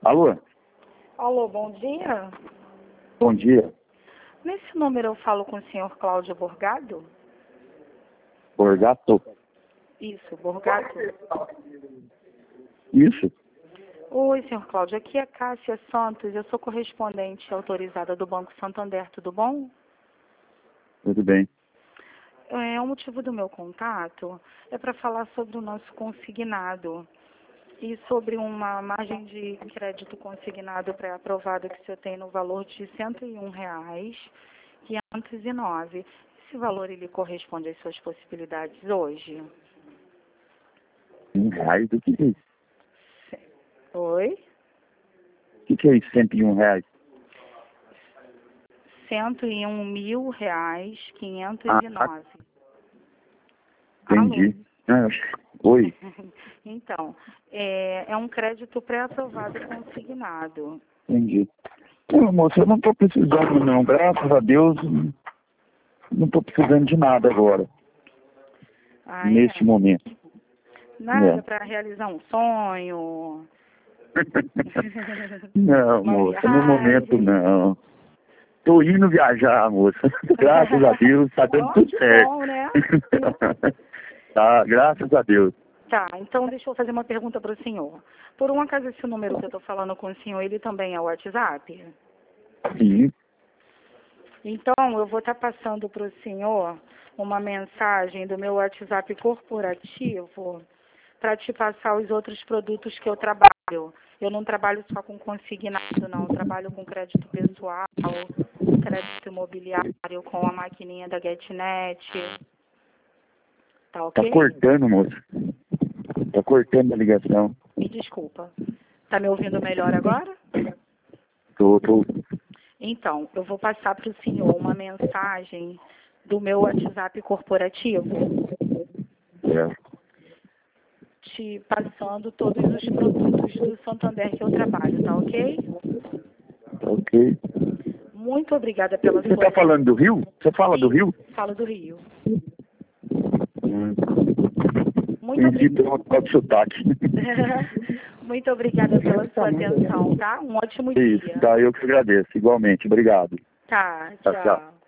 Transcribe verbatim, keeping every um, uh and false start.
Alô? Alô, bom dia. Bom dia. Nesse número eu falo com o senhor Cláudio Borgado? Borgato? Isso, Borgado. Isso? Oi, senhor Cláudio, aqui é Cássia Santos, eu sou correspondente autorizada do Banco Santander, tudo bom? Tudo bem. É, o motivo do meu contato é para falar sobre o nosso consignado e sobre uma margem de crédito consignado pré-aprovado que o senhor tem no valor de cento e um reais, quinhentos e nove. Esse valor ele corresponde às suas possibilidades hoje? Um reais? Do que é isso? Oi? O que, que é isso, cento e um reais? cento e um mil reais, quinhentos e nove. Ah, entendi. Ah, oi. Então, é, é um crédito pré-aprovado consignado. Entendi. Não, moça, eu não estou precisando não. Graças a Deus, não estou precisando de nada agora. Ah, neste é? momento. Nada É. para realizar um sonho? Não, Uma moça, no viagem? momento não. Tô indo viajar, moça. Graças a Deus, tá dando Oh, tudo que certo. bom, né? Tá, graças a Deus. Tá, então deixa eu fazer uma pergunta para o senhor. Por um acaso esse número que eu estou falando com o senhor, ele também é o WhatsApp? Sim. Então, eu vou estar passando para o senhor uma mensagem do meu WhatsApp corporativo para te passar os outros produtos que eu trabalho. Eu não trabalho só com consignado, não. Eu trabalho com crédito pessoal, crédito imobiliário, com a maquininha da GetNet. Tá ok? Tá cortando, moça. Tá cortando a ligação. Me desculpa. Tá me ouvindo melhor agora? Tô, tô. Então, eu vou passar para o senhor uma mensagem do meu WhatsApp corporativo, É. te passando todos os produtos do Santander que eu trabalho, tá ok? Ok. Muito obrigada pela Você sua... tá falando do Rio? Você fala do Sim, Rio? falo do Rio. Hum. Muito Entendi obrigada. pelo qual sotaque. Muito obrigada pela sua atenção, tá? Um ótimo Isso, dia. tá, eu que agradeço. Igualmente, obrigado. Tá, Tchau, tchau. tchau.